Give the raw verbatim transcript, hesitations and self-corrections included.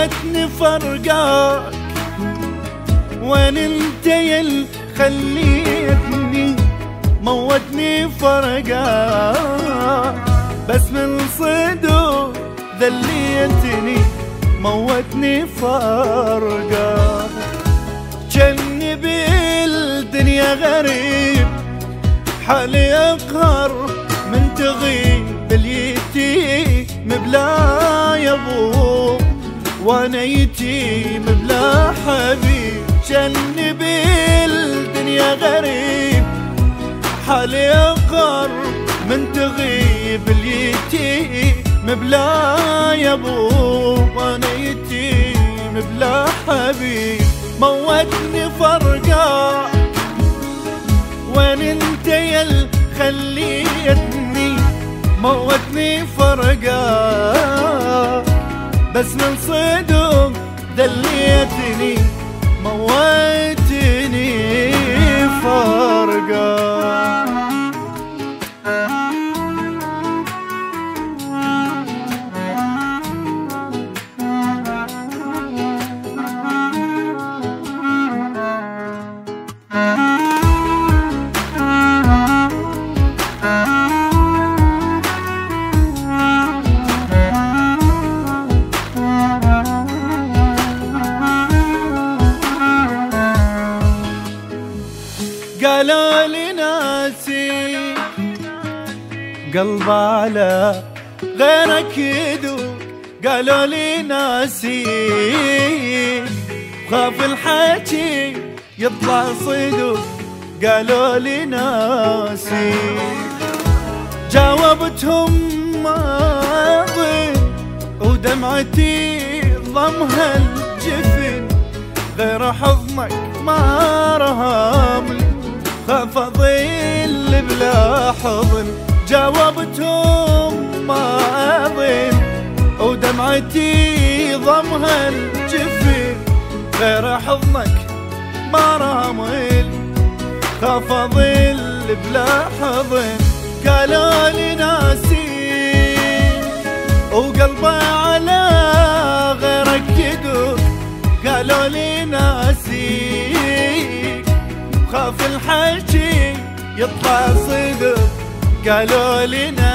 موتني فرقاك، وين انت يل خليتني، موتني فرقاك، بس من صدق ذليتني، موتني فرقاك. جني بالدنيا غريب، حالي يقهر من تغيب، اليتيم بلا يبو، وانا يتيم بلا حبيب. جني بالدنيا غريب، حالي يقهر من تغيب، اليتيم بلا يبو، وانا يتيم بلا حبيب. موتني فرقاك، وين انت يل خليتني، موتني فرقاك، بس من صدق دليتني، موتني فرقاك. قالوا لي ناسي قلب على غيرك يدوق، قالوا لي ناسي خاف الحكي يطلع صدق، قالوا لي ناسي. جاوبتهم ماضي ودمعتي ضمها الجفن، غير حضنك ما رهامي، خاف اظل بلا حضن. جاوبتهم ما اظن ودمعتي ضمها الجفن، غير حضنك ما رامل، خاف اظل بلا حضن. قالوا لي ناسي وقلبي على غيرك يدق، قالوا لي ناسي خاف الحكي يطلع صدق، قالوا لي